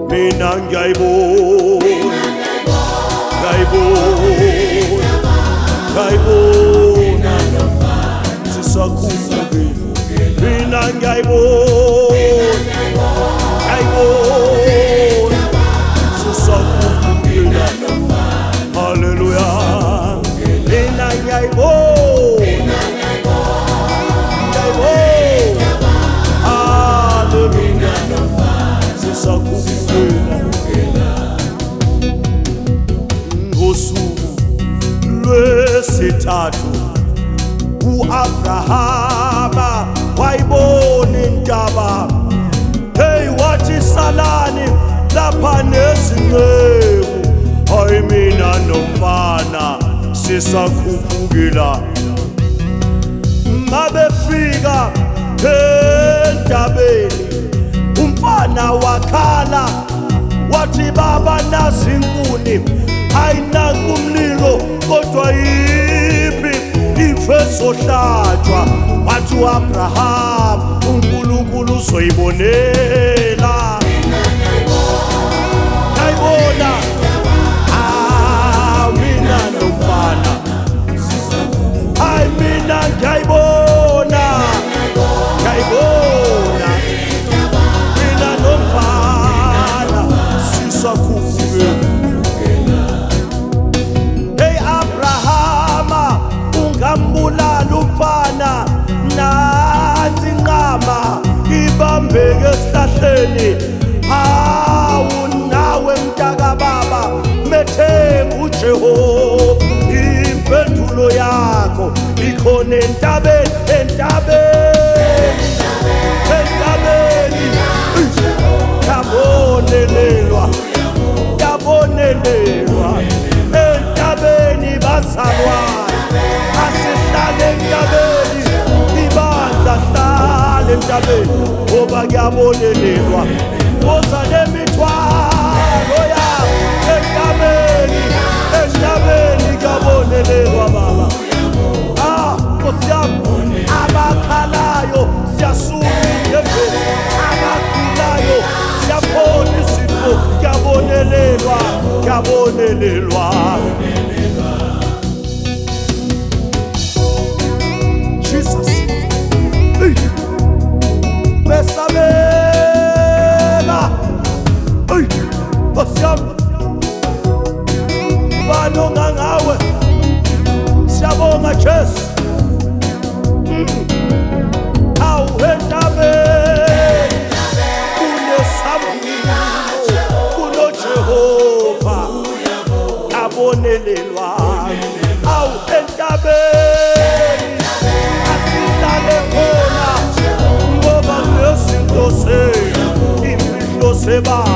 mina ngiyayibona, ngiyayibona sisakhulukile, mina ngiyayibona sisakhulukile. Haleluya, mina ngiyayibona, haleluya sisakhulukile. Ngosuku lwesithathu u-Abrahama wayibona intaba, hey wathi salani lapha nezinceku, hayi mina nomfana sisakhuphukela. Mabefika entabeni umfana wakhala wathi baba nazi inkuni, ayinanga umlilo kodwa yiphi ife sohlatshwa. Wathi u-Abraham uNkulunkulu uzoyibonela, ngiyayibona mina nomfana, hayi mina ngiyayibona, ngiyayibona mina nomfana sisakhulukile. Hey Abrahama, ungambulala umfana, nansi inqama ibambeke esihlahleni. Hawu nawe mntaka baba, methemba uJehova, impendulo yakho ikhona entabeni, yabonelelwa, entabeni bazalwane, asihlale entabeni, ibandla hlale entabeni ngoba kuyabonelelwa. Woza nemithwalo yakho entabeni kuyabonelelwa baba. Nkosi yami, abakhalayo siyasuka endleleni, abagulayo siyaphola izifo, kuyabonelelwa. Jesus, besabeka, Nkosi yami, banonga ngawe, siyabonga Jesu. Awu entabeni kunesambulo, kunoJehova abonelelwa. Awu entabeni asilale khona ngoba kunezinto zethu, impilo seba